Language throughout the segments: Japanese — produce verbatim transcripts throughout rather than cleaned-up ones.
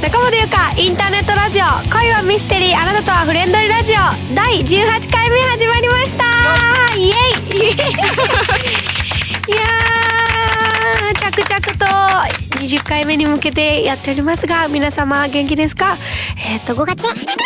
中本優香インターネットラジオ恋はミステリーあなたとはフレンドリーラジオだいじゅうはちかいめ始まりました。イエイいやー着々とにじゅっかいめに向けてやっておりますが、皆様元気ですか？えっとごがつ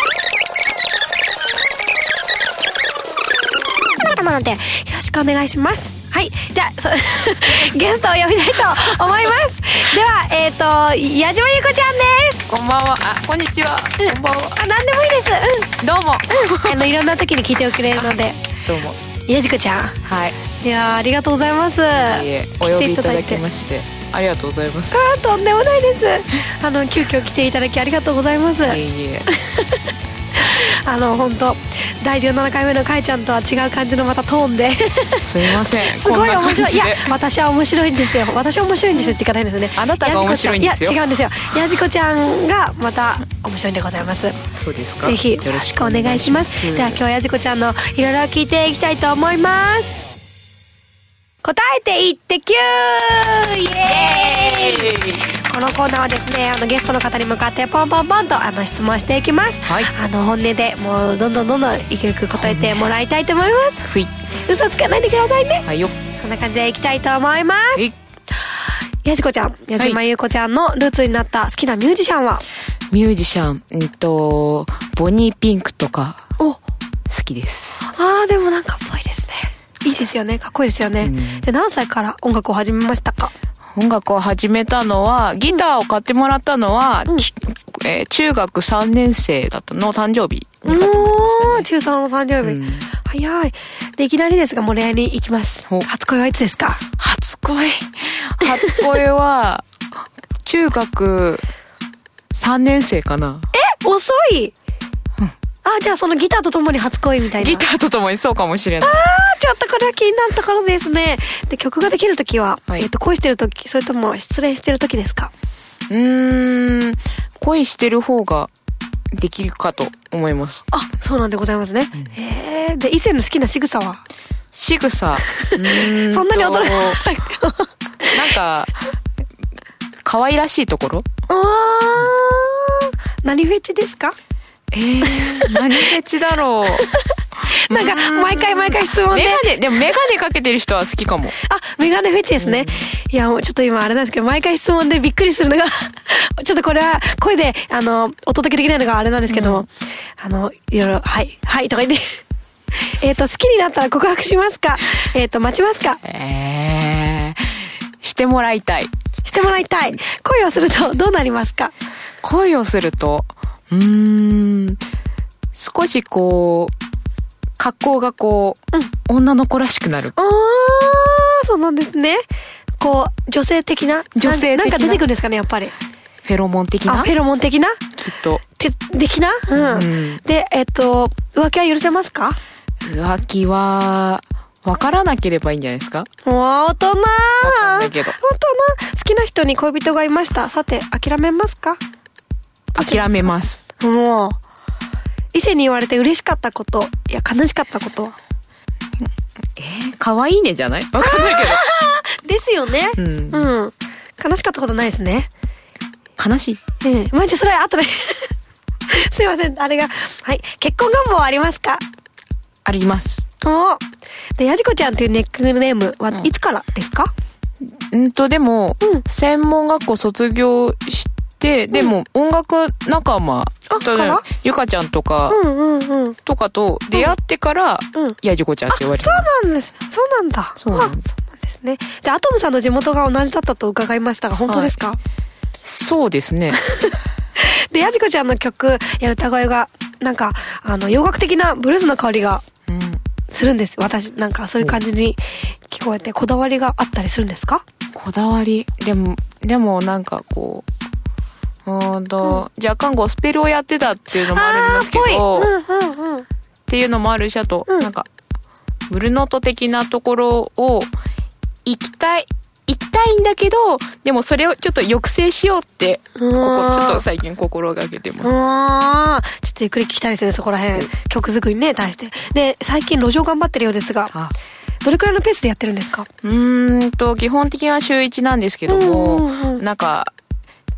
なのでよろしくお願いします。はい、じゃあゲストを呼びたいと思います。では、えっ、ー、と矢島優子ちゃんです。 こんばんは。あ、こんにちは。こんばんは。 あ、なんでもいいです。うん。 どうも。 うん。あのいろんな時に聞いておくれるので。 どうも。 矢島ちゃん。 はい。 いやありがとうございます。いえ、お呼びいただきましてありがとうございます。 あ、とんでもないです。あの急遽来ていただきありがとうございます。いえいえ。あの本当だいじゅうななかいめのかいちゃんとは違う感じのまたトーンですいません。 すごい面白い。いや私は面白いんですよ。私は面白いんですよって言い方ですね。 あなたが面白いんですよ。 いや違うんですよ。やじこちゃんがまた面白いんでございます。 そうですか。 ぜひよろしくお願いします。では今日はやじこちゃんのいろいろ聞いていきたいと思います。答えていってきゅーイエーイ。このコーナーはですね、あのゲストの方に向かってポンポンポンとあの質問していきます、はい、あの本音でもうどんどんどんどんいくいく答えてもらいたいと思います。ふい、嘘つかないでくださいね。はいよ。そんな感じでいきたいと思います。やじこちゃん、矢島優子ちゃんのルーツになった好きなミュージシャンは？ ミュージシャン、うんとボニーピンクとか好きです。 あーでもなんかっぽいですね。いいですよね。かっこいいですよね、うん、で何歳から音楽を始めましたか？ 音楽を始めたのは、ギターを買ってもらったのは、うんえー、中学さんねん生だったの誕生日に買ってもらいましたね。 中さんの誕生日、うん、早い。でいきなりですがもう恋愛に行きます。初恋はいつですか？ 初恋初恋は中学さんねん生かな。 え、遅い。あ、じゃあそのギターとともに初恋みたいな。 ギターとともにそうかもしれない。 あー、ちょっとこれは気になるところですね。で曲ができるときは、はい、えっと恋してるとき、それとも失恋してるときですか？ うーん、恋してる方ができるかと思います。 あ、そうなんでございますね、うん、えー、で以前の好きな仕草は？ 仕草うんそんなに驚かないなんか可愛らしいところ。 あー、何フェチですか？ えー、何フェチだろうなんか毎回毎回質問でメガネ、でもメガネかけてる人は好きかも。 あ、メガネフェチですね、うん、いやもうちょっと今あれなんですけど、毎回質問でびっくりするのがちょっとこれは声であのお届けできないのがあれなんですけども、うん、あのいろいろはいはいとか言ってえっと好きになったら告白しますか？えっと待ちますか？ えー、してもらいたい。 してもらいたい。恋をするとどうなりますか？ 恋をするとうーん少しこう格好がこう、うん、女の子らしくなる。 あー、そうなんですね。こう女性的な女性的ななんか出てくるんですかね、やっぱり。 フェロモン的な。 あ、フェロモン的な。 きっと。 て的な。うん。うん、でえっと浮気は許せますか？ 浮気は分からなければいいんじゃないですか。 わー、大人。わかんないけど。 大人。好きな人に恋人がいました。さて諦めますか？ 諦めます。 もう異性に言われて嬉しかったこといや悲しかったことは？ えー、可愛いねじゃない？わかんないけどですよね、うん、うん、悲しかったことないですね。 悲しい。 ええ、マジそれ後ですいません、あれがはい。結婚願望はありますか？ あります。 おでやじこちゃんというネックネームはいつからですか？ うん、とでも、うん、専門学校卒業してでも音楽仲間、うん、ゆかちゃんとか、うんうんうん、とかと出会ってから、うん、やじこちゃんって言われてる。 そうなんです。そうなんだ。そうなんです。そうなんですね。でアトムさんの地元が同じだったと伺いましたが本当ですか？はい、 そうですねでやじこちゃんの曲や歌声がなんかあの洋楽的なブルースの香りがするんです、うん、私なんかそういう感じに聞こえて、こだわりがあったりするんですか？こだわりでもでもなんかこううんと、うん、若干ゴスペルをやってたっていうのもあるんですけど、うんうんうん、っていうのもあるし、あと、うん、なんかブルーノート的なところを行きたい行きたいんだけど、でもそれをちょっと抑制しようってここちょっと最近心がけてます。あちょっとゆっくり聞きたいですね、そこら辺、うん、曲作りにね対して。で最近路上頑張ってるようですが、どれくらいのペースでやってるんですか？うーんと基本的には週いちなんですけども、うんうんうん、なんか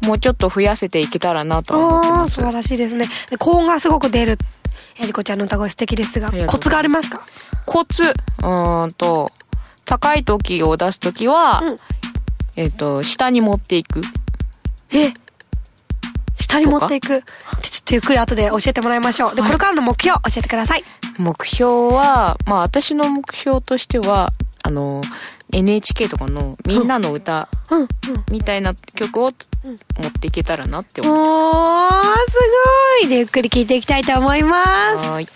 もうちょっと増やせていけたらなと思ってます。 素晴らしいですね。高音がすごく出るやりこちゃんの歌声素敵ですが、コツがありますか？ コツ、うーんと高い時を出す時は、うん、えっと下に持っていく。 え、下に持っていく。ちょっとゆっくり後で教えてもらいましょう。で、はい、これからの目標教えてください。 目標は、まあ私の目標としては、あの エヌエイチケー とかのみんなの歌みたいな曲を持っていけたらなって思ってます。 おー、すごい。で、ゆっくり聴いていきたいと思います。 はい。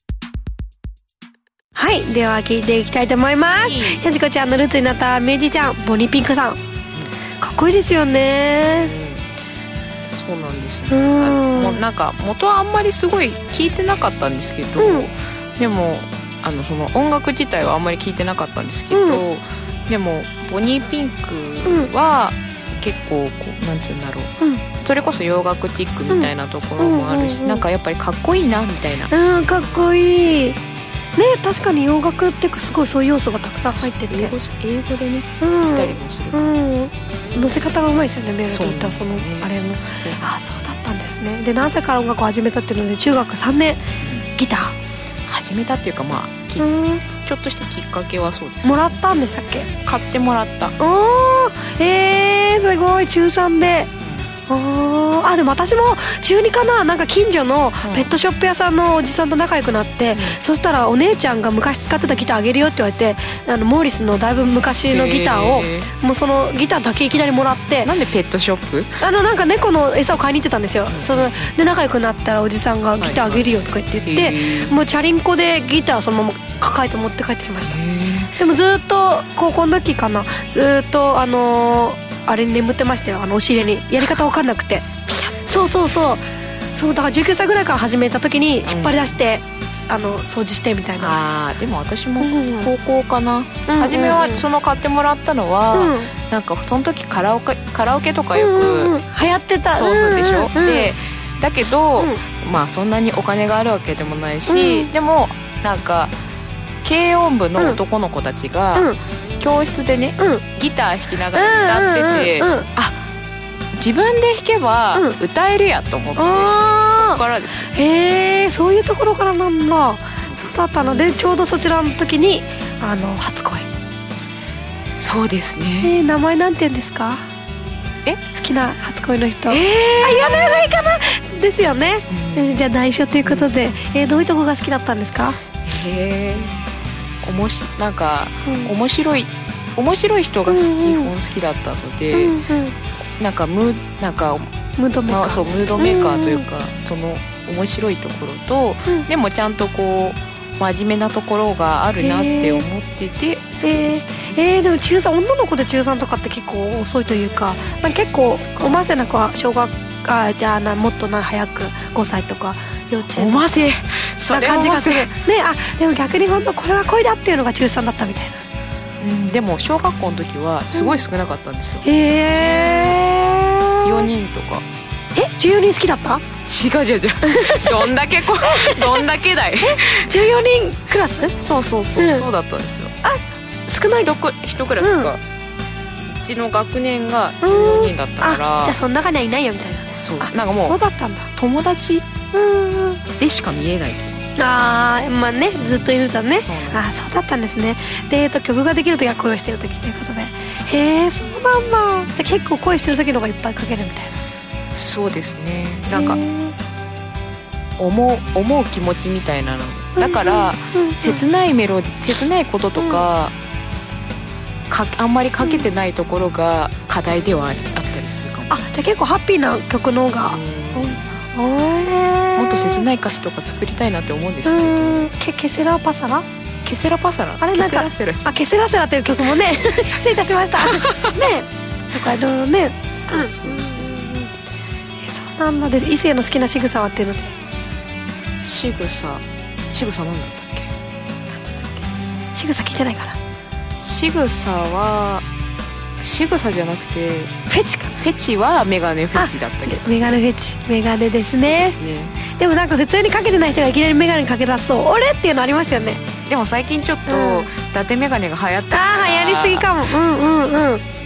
はい、では聴いていきたいと思います。やじこちゃんのルーツになったミュージシャンボニーピンクさん、かっこいいですよね。 そうなんですよね。うんもうなんか元はあんまりすごい聴いてなかったんですけど、うん、でもあのその音楽自体はあんまり聴いてなかったんですけど、うん、でもボニーピンクは結構こうなんていうんだろう、うん、それこそ洋楽チックみたいなところもあるし、うんうんうんうん、なんかやっぱりかっこいいなみたいな。 うん、かっこいいね。確かに洋楽っていうかすごいそういう要素がたくさん入ってて、 英語、英語でね言ったりもする、うんうん、乗せ方がうまいですよね、メロディーとそのあれも。ああ、そうだったんですね。で、何歳から音楽を始めたっていうので中学さんねんギター始めたっていうか、まあき、うん、ちょっとしたきっかけはそうです、ね、 もらったんでしたっけ？ 買ってもらった。 おー、えー、すごい。中さんで。あ, あでも私も中にかな、なんか近所のペットショップ屋さんのおじさんと仲良くなって、うん、そしたらお姉ちゃんが昔使ってたギターあげるよって言われて、あのモーリスのだいぶ昔のギターをもうそのギターだけいきなりもらって。 なんでペットショップ？ あのなんか猫の餌を買いに行ってたんですよ、うん、そので仲良くなったらおじさんがギターあげるよとか言って言って、はいはい、もうチャリンコでギターそのまま抱えて持って帰ってきました。でもずっと高校の時かな、ずっとあのーあれに眠ってましたよ、あの押し入れに。やり方分かんなくてそうそうそうそう、だからじゅうきゅうさいぐらいから始めた時に引っ張り出して、うん、あの掃除してみたいな。 あー、でも私も高校かな、うん、初めはその買ってもらったのは、うん、なんかその時カラオケカラオケとかよく、 うんうん、流行ってた。 そうそうでしょ、うんうん、でだけど、うん、まあそんなにお金があるわけでもないし、うん、でもなんか軽音部の男の子たちが、うんうん、教室でね、うん、ギター弾きながら歌ってて、うんうんうんうん、あ、自分で弾けば歌えるやと思って、うん、そこからです。 へえ、そういうところからなんだ。そうだったので、ちょうどそちらの時にあの初恋。 そうですね。 えー、名前なんて言うんですか？ え、 好きな初恋の人。えー、 あ、 言わない方がいいかなですよね、うん、えー、じゃあ内緒ということで、うん、えー、どういうとこが好きだったんですか？ へー、おもしなんか、うん、面白い面白い人が好き、うんうん、基本好きだったので、うんうん、なんかムなんかムードメーカー、まあ、 そうムードメーカーというか、うんうん、その面白いところと、うん、でもちゃんとこう真面目なところがあるなって思ってて好きでした。 えーえー、でも中さん、女の子で中さんとかって結構遅いというか、まあ、結構おませな子は小学あじゃあなもっとな早くごさいとか幼稚園おませそれ感じがするね。あ、でも逆に本当これは恋だっていうのが中さんだったみたいな。 うん、でも小学校の時はすごい少なかったんですよ、 うん、へー、 よにんとか。 え、じゅうよにん好きだった？ 違う違う違うどんだけこどんだけだいじゅうよにんクラス？ そうそうそう、うん、そうだったんですよ。 あ、少ない一ク、一クラスか、うん、うちの学年がじゅうよにんだったから、うん、あ、 じゃあその中にはいないよみたいな。 そう、なんかもうそうだったんだ。 友達でしか見えない。 あー、まあね、ずっといるんだね。あー、そうだったんですね。で、えっと、曲ができる時は恋をしてる時ということで。へー、そうなんだ。じゃあ結構恋してる時の方がいっぱい書けるみたいな。 そうですね。なんか思う思う気持ちみたいなのだから、うんうんうん、切ないメロディ切ないこととか、うん、かあんまり書けてないところが課題ではあったりするかも。 あ、じゃあ結構ハッピーな曲の方が、うん、 もっと切ない歌詞とか作りたいなって思うんですけど、うん、 ケ, ケセラパサラケセラパサラあれなんかケセラセラあケセラセラという曲もね失礼いたしましたね、とかいろいろね。そうそうそう、うん、えそうなんだ。で異性の好きな仕草はっていうので、 仕草仕草なんだったっけ仕草聞いてないから。 仕草は仕草じゃなくてフェチかな。 フェチはメガネフェチだったけど、 メガネフェチ、メガネですね。 そうですね。 でもなんか普通にかけてない人がいきなりメガネかけ出すと俺っていうのありますよね。 でも最近ちょっと、うん、伊達メガネが流行ったから。 あー、流行りすぎかも。うんうんうん。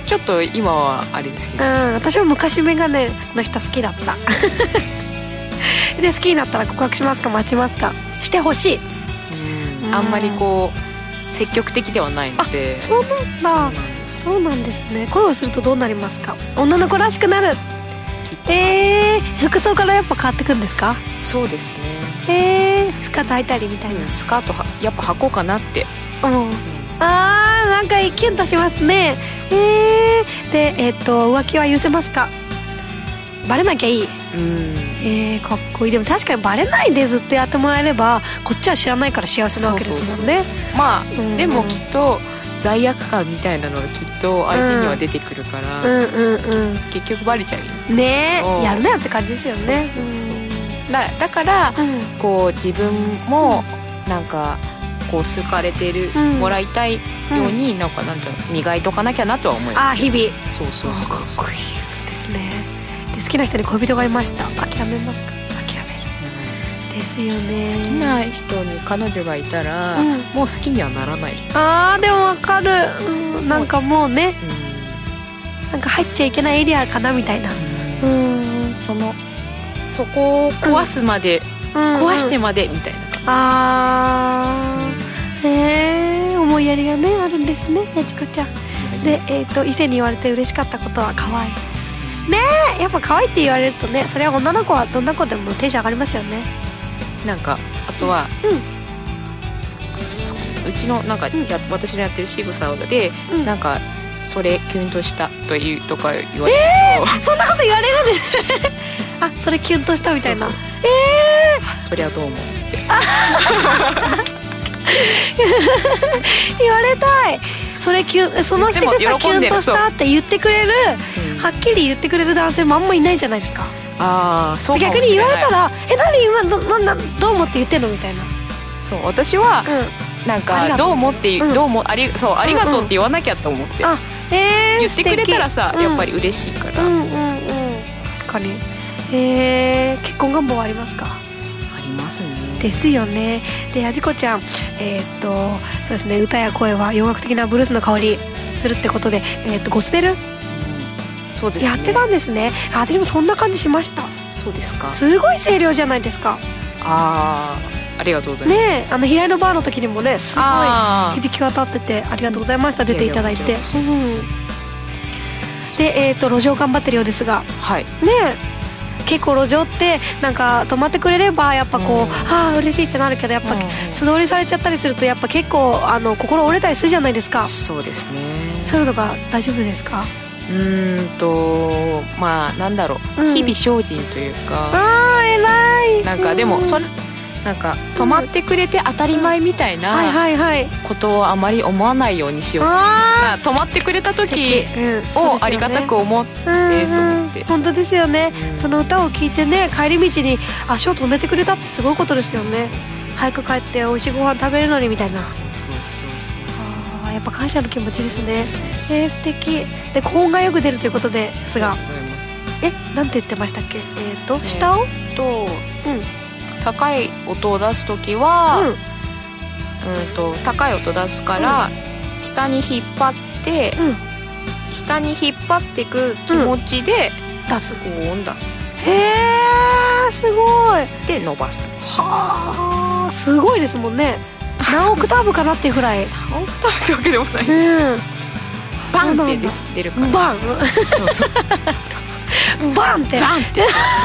ちょっと今はあれですけど、 うん、私は昔メガネの人好きだったで好きになったら告白しますか待ちますかしてほしい。 うん、あんまりこう積極的ではないので。 そうなんだ。そうなんですね。恋をするとどうなりますか？女の子らしくなる。えー、服装からやっぱ変わってくんですか？ そうですね。 えー、スカート履いたりみたいな、うん、 スカートはやっぱ履こうかなって。 うん、あーなんかキュンとしますね。えー、で、えー、っと浮気は許せますか？バレなきゃいい。うん、えー、かっこいい。でも確かにバレないでずっとやってもらえればこっちは知らないから幸せなわけですもんね。そうそうそう、まあ、うん、 でもきっと罪悪感みたいなのがきっと相手には出てくるから、うんうんうんうん、結局バレちゃうねえ、やるなよって感じですよね。 そうそうそう、うん、だ, だから、うん、こう自分もなんかこう好かれてる、うん、もらいたいように、うん、なんかなんていうの磨いとかなきゃなとは思います。 あ、日々。 そうそうそう、 かっこいい。そうですね。で好きな人に恋人がいました。諦めますか？諦める、うん、ですよね。 好きな人に彼女がいたら、うん、もう好きにはならない。 あーでもわかる、うん、なんかもうね、うん、なんか入っちゃいけないエリアかなみたいな、うん、うん、 そのそこを壊すまで、うん、壊してまでみたいな感じ。 あー、うん、へー、思いやりがねあるんですね、やちこちゃん。で、えーと異性に言われて嬉しかったことは可愛いねえ。やっぱ可愛いって言われるとね、それは女の子はどんな子でもテンション上がりますよね。 なんかあとは、うん、そううちのなんか、うん、や私のやってる仕草で、うん、なんかそれキュンとしたというとか言われると、 えー、そんなこと言われるんですあ、それキュンとしたみたいな。そうそう、えー、 そりゃどうもっつって言われたい。それキュン、その仕草キュンとしたって言ってくれる、うん、はっきり言ってくれる男性もあんまいないじゃないですか。 あ、そうかもしれない。 逆に言われたらえ、何今 ど, などう思って言ってんのみたいな。 そう、私は、うん、なんかどう思って、うん、どうもありそうありがとうって言わなきゃと思って、うんうん、あ、えー、言ってくれたらさ、やっぱり嬉しいから、うんうんうん、 確かに。えー、結婚願望はありますか？ ありますね。 ですよね。で、やじこちゃん、えー、っとそうですね、歌や声は洋楽的なブルースの香りするってことで、えー、っとゴスペル、うん、 そうですね、 やってたんですね。あ、私もそんな感じしました。 そうですか。 すごい声量じゃないですか。 あー、ありがとうございます。 ね、あの平井のバーの時にもね、すごい響き渡っててありがとうございました。出ていただいて。いやいや、うん、で、えー、っと路上頑張ってるようですが、はい、ね、結構路上ってなんか止まってくれればやっぱこう、うん、ああ嬉しいってなるけど、やっぱ素通りされちゃったりするとやっぱ結構あの心折れたりするじゃないですか。 そうですね。 そういうのが大丈夫ですか？ うーんとまあなんだろう、うん、日々精進というか、 あー偉い。 なんかでもそれなんか止まってくれて当たり前みたいなことをあまり思わないようにしよう。あ、止まってくれた時をありがたく思ってと思って。 本当ですよね、うん、その歌を聴いてね、帰り道に足を止めてくれたってすごいことですよね。早く帰って美味しいご飯食べるのにみたいな。そうそうそうそう。あ、やっぱ感謝の気持ちですね。えー、素敵で、高音がよく出るということですが、え、なんて言ってましたっけ？えーと、下を、 えー、と、うん、高い音を出すときは、うん、うんと高い音出すから、うん、下に引っ張って、うん、下に引っ張っていく気持ちで、うん、出す、高音出す。 へー、すごい。 で伸ばす。 はー、すごいですもんね。何オクターブかなっていうくらい。 何オクターブってわけでもないです、うん、バンって出るから。 バンバンってバンって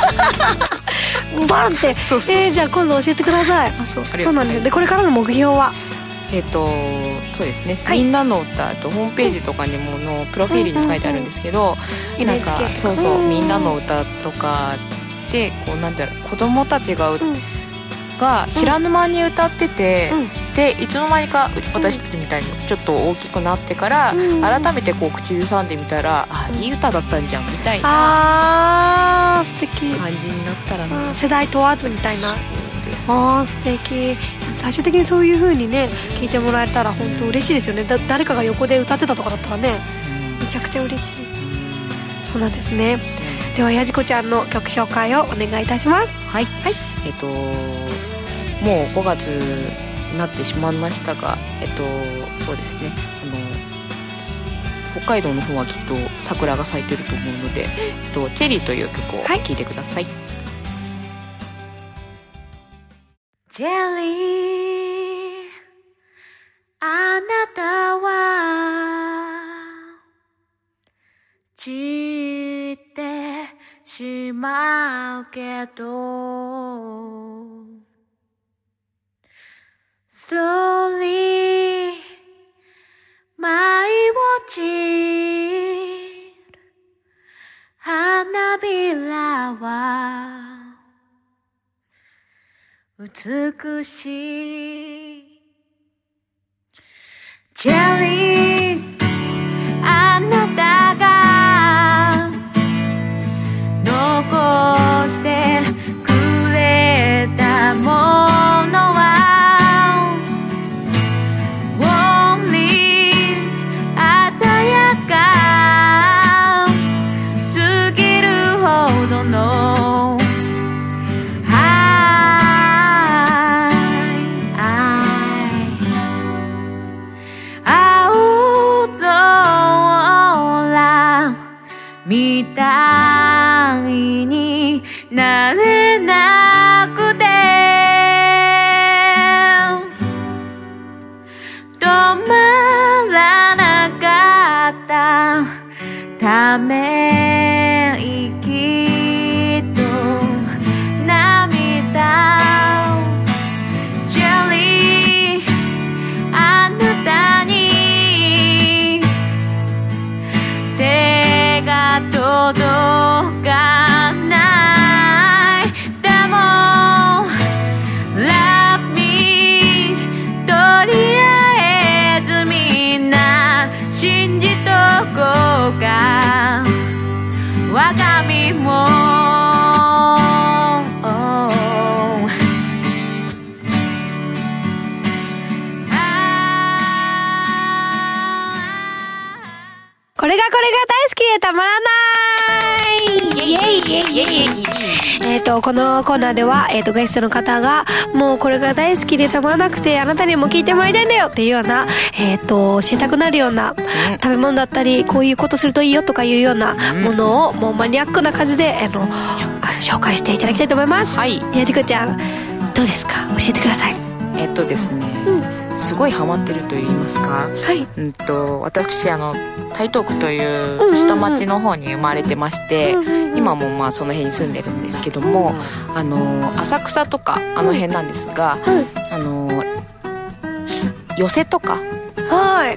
バンってそうそうそう、えー、じゃあ今度教えてください。あ、そう、ありがとう。そうなんです。で、これからの目標はえっ、ー、とそうですね、はい、みんなの歌とホームページとかにものプロフィールに書いてあるんですけど、うんうんうん、なんかそうそう、みんなの歌とかでこうなんていうの、子供たちが、うん、が知らぬ間に歌ってて、うん、でいつの間にか私たちみたいにちょっと大きくなってから、うん、改めてこう口ずさんでみたら、あ、いい歌だったんじゃんみたいな、 あー素敵感じになったらね、 世代問わずみたいな。あー素敵。最終的にそういう風にね聞いてもらえたら本当嬉しいですよね。だ誰かが横で歌ってたとかだったらね、めちゃくちゃ嬉しい。そうなんですね。ではやじこちゃんの曲紹介をお願いいたします。 はい、はい、えっともうごがつになってしまいましたが、えっとそうですね、あの北海道の方はきっと桜が咲いてると思うので、えっと、チェリーという曲を聴いてください。はい、 チェリー、あなたは散ってしまうけど Slowly 舞い落ちる花びらは美しいチェリー、あなたが残してくれたものは Only 鮮やかすぎるほどのみたいになれなくて止まらなかったため息と涙ジェリー、あなたに手が届かないでも Love me とりあえずみんな信じとこうか我が身もこれがこれが大好きでたまらないイエイイエイイエイイエイ。えっとこのコーナーでは、えー、とゲストの方がもうこれが大好きでたまらなくてあなたにも聞いてもらいたいんだよっていうような、えっと教えたくなるような食べ物だったりこういうことするといいよとかいうようなものをもうマニアックな感じであの紹介していただきたいと思います。はい、やじこちゃんどうですか、教えてください。 えっとですね、うん、すごいハマってると言いますか、はい、うんと私あの台東区という下町の方に生まれてまして、うんうんうん、今もまあその辺に住んでるんですけども、うん、あの浅草とかあの辺なんですが、うん、あの寄席とか、はい、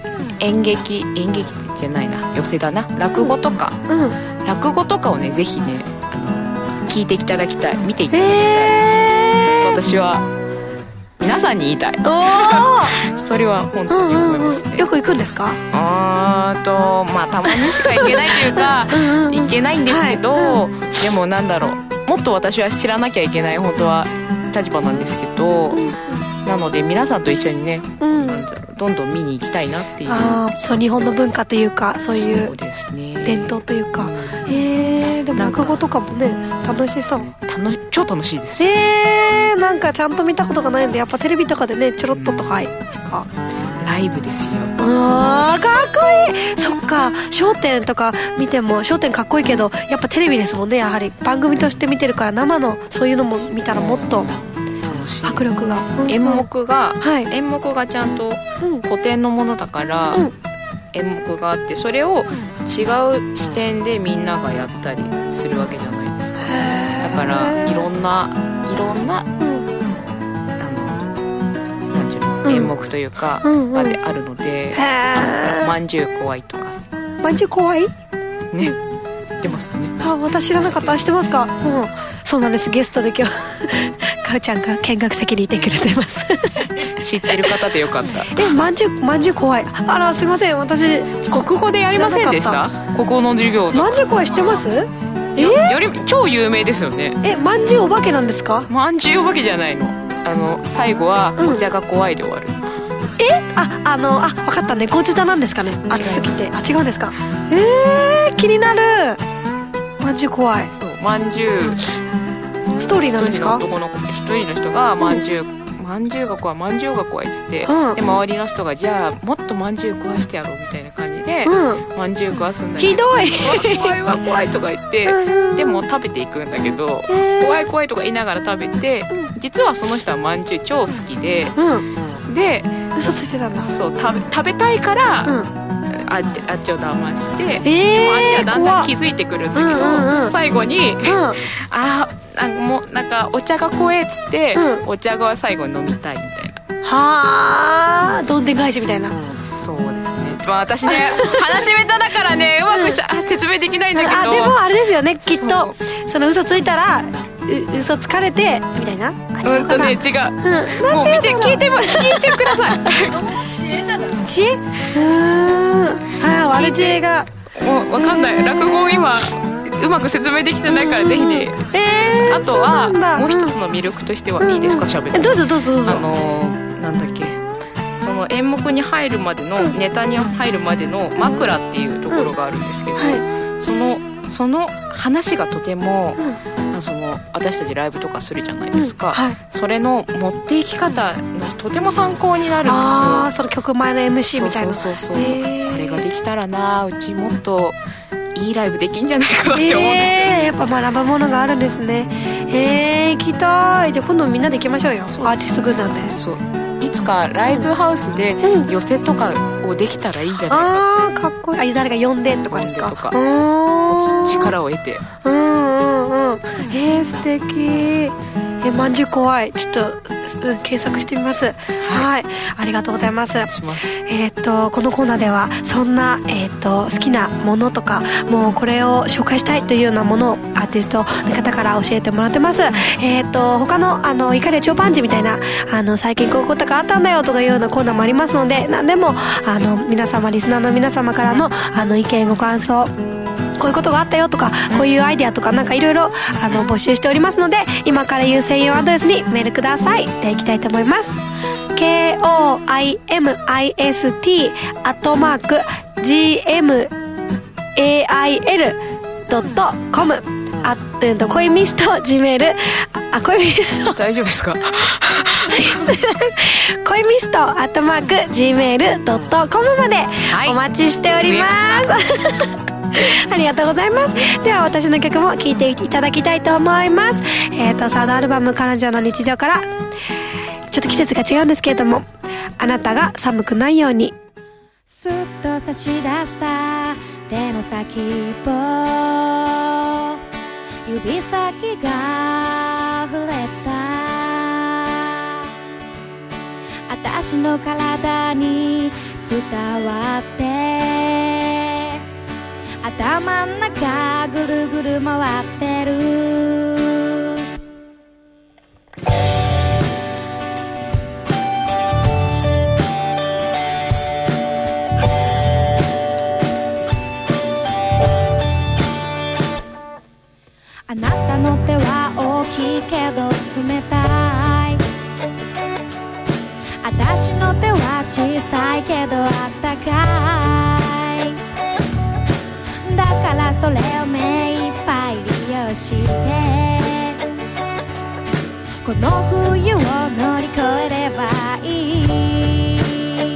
演劇演劇じゃないな寄席だな落語とか、うんうん、落語とかをねぜひねあの聞いていただきたい見ていただきたい、えー、私は皆さんに言いたいそれは本当に思いますね、うんうんうん、 よく行くんですか？ あーとまあたまにしか行けないというかうん、行けないんですけど、はい、でもなんだろうもっと私は知らなきゃいけない本当は立場なんですけど、うん、なので皆さんと一緒にね、うん、なんだろうどんどん見に行きたいなっていう。 あそう日本の文化というかそういうそうですね伝統というか、うん、えー、でも落語とかもね楽しそう楽超楽しいですよ。 えー、なんかちゃんと見たことがないんでやっぱテレビとかでねちょろっととかしか、 うん、ライブですよ。 あーかっこいい。そっか笑点とか見ても笑点かっこいいけどやっぱテレビですもんね。やはり番組として見てるから生のそういうのも見たらもっと迫力が、 うん、演目が、はい、演目がちゃんと古典のものだから、うん、演目があってそれを違う視点でみんながやったりするわけじゃないですか。だからいろんないろんな、うん、あのなんていうの、うん、演目というか、うんうん、がであるので、あまんじゅう怖いとか。 まんじゅう怖いね知ってますよね。 あ私知らなかった。知ってますか？うん、そうなんです。ゲストで今日かおちゃんが見学席にいてくれてます知ってる方でよかった。 えまんじゅうまんじゅう怖い。あらすいません私国語でやりませんでした？国語の授業とか。 まんじゅう怖い知ってます？ えより超有名ですよね。 えまんじゅうお化けなんですか？ まんじゅうお化けじゃないの。あの最後はお茶が怖いで終わる、うん、 えああのあ分かった猫舌なんですかね。熱すぎて。あ違うんですか？えー、気になる。まんじゅう怖い。 そうまんじゅうストーリーなんですか？ 一人の男の子一人の人がまんじゅう、うん、まんじゅうが怖いまんじゅうが怖いっつって、うん、で周りの人がじゃあもっとまんじゅう壊してやろうみたいな感じでじで、 うん、 まんじゅう食わすんだけど、 ひどい怖いわ怖いとか言ってでも食べていくんだけど、怖い怖いとか言いながら食べて、実はその人はまんじゅう超好きで、 うん、 で嘘ついてたんだ。 そう食べ、食べたいから、うん、あ, あっちを騙して、えー、でもあっちはだんだん気づいてくるんだけど、うんうんうん、最後に、うん、あなんかもうなんかお茶が怖えっつって、うん、お茶が最後に飲みたいみたいな。 はあ、どんでん返しみたいな。 そうですね、まあ、私ね話し下手だからねうまくし、うん、説明できないんだけど、 あでもあれですよね、きっと そ, その嘘ついたらう嘘つかれてみたいな。あ違うかな、 うんとね違う、うん、もう見て聞いて聞いてください知恵じゃない知恵、うーん、あ悪知恵が分かんない、えー、落語を今うまく説明できてないからぜひね、 えー、 あとはもう一つの魅力としては、うん、いいですか喋って。 どうぞどうぞどうぞ。 あのー、なんだっけ、その演目に入るまでの、うん、ネタに入るまでの枕っていうところがあるんですけど、うんはい、そのその話がとても、うん、その私たちライブとかするじゃないですか、うんはい、それの持っていき方のとても参考になるんですよ。 ああ、その曲前の エムシー みたいな。 そうそうそうそう、えー、これができたらな、うちもっといいライブできんじゃないかなって思うんですよね、 えー、やっぱ学ぶものがあるんですね。えー、行きたい。じゃあ今度みんなで行きましょうよ、うアーティスト軍団で。 そう、いつかライブハウスで寄せとかをできたらいいんじゃないかって、うん、 あーかっこいい。あ、誰が呼んでとかですか。 呼んでとか力を得て、 うんうんうん、えー、素敵。えまんじゅう怖い。ちょっと、うん、検索してみます。はい、はい、ありがとうございます。 します。 えー、っとこのコーナーではそんな、えー、っと好きなものとか、もうこれを紹介したいというようなものをアーティストの方から教えてもらってます。えー、っと他のあのイカレチョウパンチみたいな、あの最近こういうことがあったんだよとかいうようなコーナーもありますので、何でもあの皆様、リスナーの皆様からのあの意見ご感想、こういうことがあったよとか、こういうアイデアとか、なんかいろいろあの募集しておりますので、今から言う専用アドレスにメールください。でいきたいと思います。 ケーオーアイエムアイエスティー アットマーク ジーエムエーアイエル ドットコム、あ、うんと恋ミスト G メール、あ、恋ミスト大丈夫ですか恋ミストアットマーク ジーメール ドットコム までお待ちしております、はいありがとうございます。では私の曲も聴いていただきたいと思います。えーとサードアルバム彼女の日常から、ちょっと季節が違うんですけれども、あなたが寒くないように。 すっと差し出した手の先っぽ、指先が触れた私の体に伝わって、頭ん中ぐるぐる回ってる。あなたの手は大きいけど冷たい、私の手は小さいけどあったかい。だからそれを目いっぱい利用して、この冬を乗り越えればいい。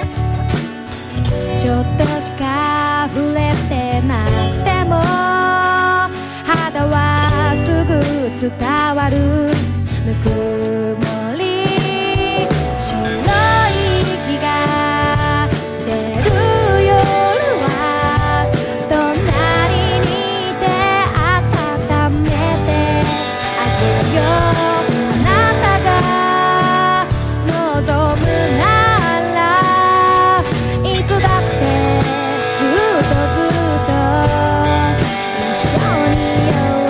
ちょっとしか触れてなくても肌はすぐ伝わる。ぬくもり白い息が出る夜は隣にいて温めてあげよう。あなたが望むならいつだってずっとずっと一緒にいよう。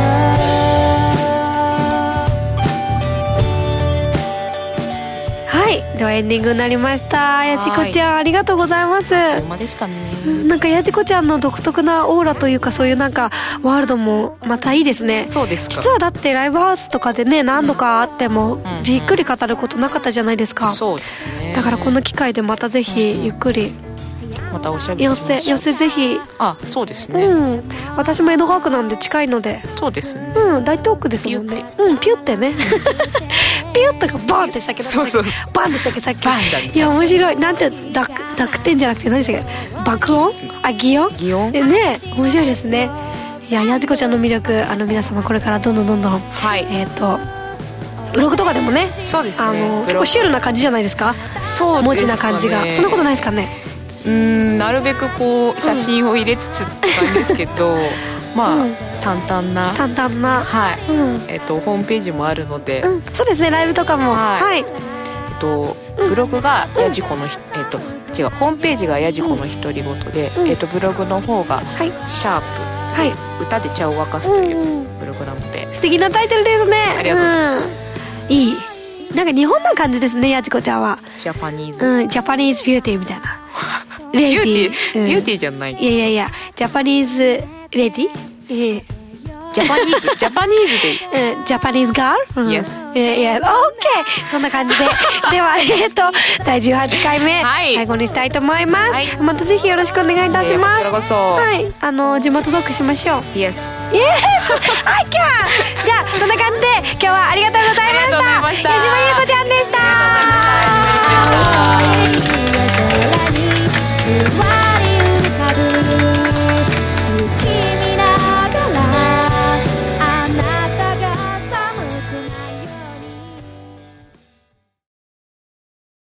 はい、ではエンディングになりました。やちこちゃんありがとうございます。 あっという間でしたね。 なんかやちこちゃんの独特なオーラというか、そういうなんかワールドもまたいいですね。 そうですか。 実はだってライブハウスとかでね、何度かあってもじっくり語ることなかったじゃないですか、 うんうん、そうですね。 だからこの機会でまたぜひゆっくり、 またおしゃべりしましょう。 寄せ寄せぜひ。 あ、そうですね、 うん、私も江戸川区なんで近いので。 そうですね、 うん、大東区ですもんね。うん、ピュってねピュッとかバンってしたっけ？ そうそう、 バンでしたっけさっき？ バンだね。 いや面白い。なんて濁濁点じゃなくて何でしたっけ？爆音？あ、擬音？ 擬音ね、面白いですね。いや、やじこちゃんの魅力、あの皆様これからどんどんどんどん、 はい、 えっとブログとかでもね、 そうですね、 あの結構シュールな感じじゃないですか？ そうですかね、 文字な感じが。そんなことないですかね？ うーん、なるべくこう写真を入れつつって感じですけど、うん、まあ、うん、淡々な淡々な、 はい、うん、えっとホームページもあるので、 うん、そうですね、ライブとかも、はい、はい、えっとブログがやじこの、うん、えっと違う、ホームページがやじこの独り言で、うん、えっとブログの方がシャープ、はい、歌で茶を沸かすというブログなので、 素敵なタイトルですね。 ありがとうございます、 うん、いい、なんか日本な感じですね、やじこちゃんは。 ジャパニーズ、 うん、ジャパニーズビューティーみたいなレディー、ビューティー、うん、ビューティーじゃない。 いやいやいや、ジャパニーズレディー、ええ、 ジャパニーズジャパニーズでいい、 うん、ジャパニーズガール、 Yes、 いやいや、オッケー、そんな感じででは、えっとだいじゅうはちかいめ、はい、最後にしたいと思います、はい、またぜひよろしくお願いいたします。 こちらこそ、 はい、あの地元トークしましょう。 Yes、 Yes、 I can じゃあそんな感じで今日はありがとうございました。 ありがとうございました。 矢島